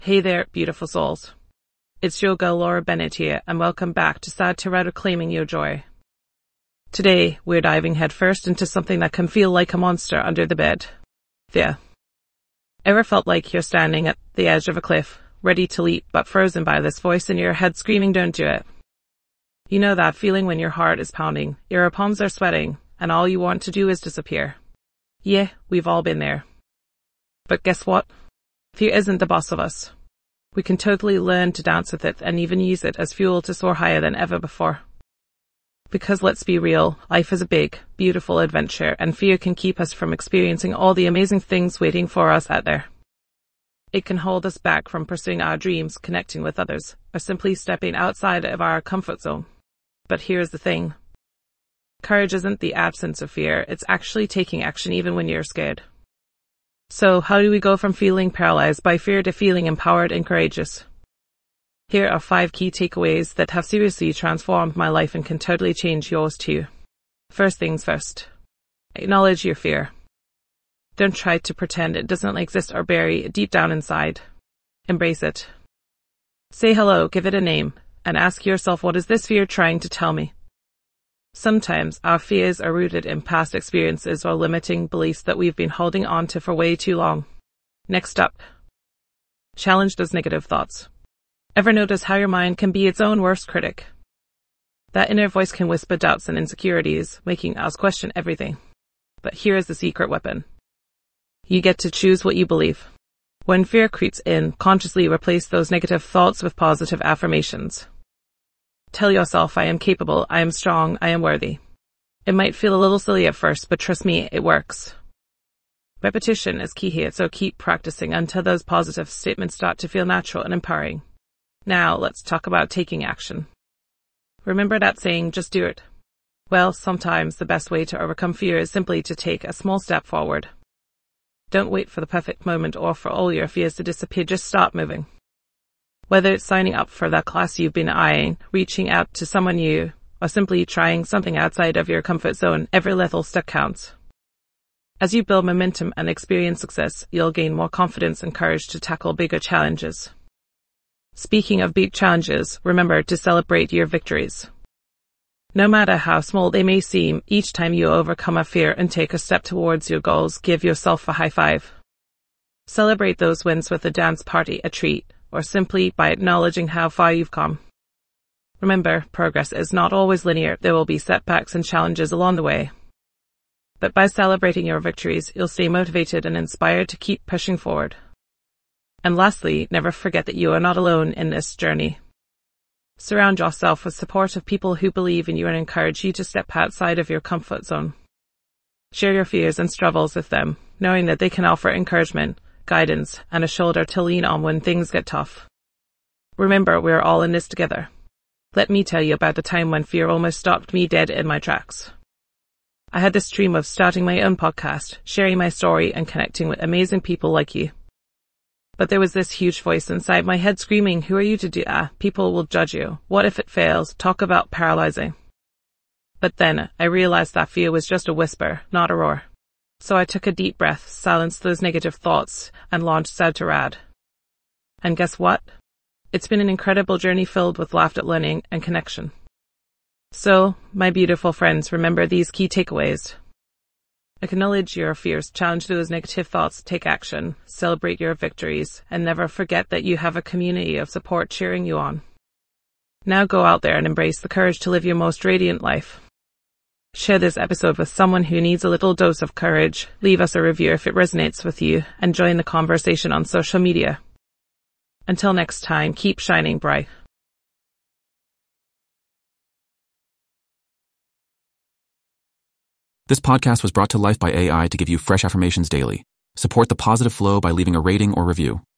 Hey there, beautiful souls. It's your girl Laura Bennett here, and welcome back to Sad to Reclaiming Your Joy. Today, we're diving headfirst into something that can feel like a monster under the bed. Fear. Ever felt like you're standing at the edge of a cliff, ready to leap, but frozen by this voice in your head screaming, "Don't do it"? You know that feeling when your heart is pounding, your palms are sweating, and all you want to do is disappear. Yeah, we've all been there. But guess what? Fear isn't the boss of us. We can totally learn to dance with it and even use it as fuel to soar higher than ever before. Because let's be real, life is a big, beautiful adventure, and fear can keep us from experiencing all the amazing things waiting for us out there. It can hold us back from pursuing our dreams, connecting with others, or simply stepping outside of our comfort zone. But here's the thing. Courage isn't the absence of fear, it's actually taking action even when you're scared. So, how do we go from feeling paralyzed by fear to feeling empowered and courageous? Here are 5 key takeaways that have seriously transformed my life and can totally change yours too. First things first. Acknowledge your fear. Don't try to pretend it doesn't exist or bury it deep down inside. Embrace it. Say hello, give it a name, and ask yourself, what is this fear trying to tell me? Sometimes our fears are rooted in past experiences or limiting beliefs that we've been holding on to for way too long. Next up, challenge those negative thoughts. Ever notice how your mind can be its own worst critic? That inner voice can whisper doubts and insecurities, making us question everything. But here is the secret weapon. You get to choose what you believe. When fear creeps in, consciously replace those negative thoughts with positive affirmations. Tell yourself, I am capable, I am strong, I am worthy. It might feel a little silly at first, but trust me, it works. Repetition is key here, so keep practicing until those positive statements start to feel natural and empowering. Now, let's talk about taking action. Remember that saying, just do it? Well, sometimes the best way to overcome fear is simply to take a small step forward. Don't wait for the perfect moment or for all your fears to disappear, just start moving. Whether it's signing up for that class you've been eyeing, reaching out to someone new, or simply trying something outside of your comfort zone, every little step counts. As you build momentum and experience success, you'll gain more confidence and courage to tackle bigger challenges. Speaking of big challenges, remember to celebrate your victories. No matter how small they may seem, each time you overcome a fear and take a step towards your goals, give yourself a high five. Celebrate those wins with a dance party, a treat, or simply by acknowledging how far you've come. Remember, progress is not always linear. There will be setbacks and challenges along the way. But by celebrating your victories, you'll stay motivated and inspired to keep pushing forward. And lastly, never forget that you are not alone in this journey. Surround yourself with supportive people who believe in you and encourage you to step outside of your comfort zone. Share your fears and struggles with them, knowing that they can offer encouragement, guidance, and a shoulder to lean on when things get tough. Remember, we're all in this together. Let me tell you about the time when fear almost stopped me dead in my tracks. I had this dream of starting my own podcast, sharing my story, and connecting with amazing people like you. But there was this huge voice inside my head screaming, who are you to do that? People will judge you. What if it fails? Talk about paralyzing. But then I realized that fear was just a whisper, not a roar. So I took a deep breath, silenced those negative thoughts, and launched Sad to Rad. And guess what? It's been an incredible journey filled with laughter, learning, and connection. So, my beautiful friends, remember these key takeaways. Acknowledge your fears, challenge those negative thoughts, take action, celebrate your victories, and never forget that you have a community of support cheering you on. Now go out there and embrace the courage to live your most radiant life. Share this episode with someone who needs a little dose of courage, leave us a review if it resonates with you, and join the conversation on social media. Until next time, keep shining bright. This podcast was brought to life by AI to give you fresh affirmations daily. Support the positive flow by leaving a rating or review.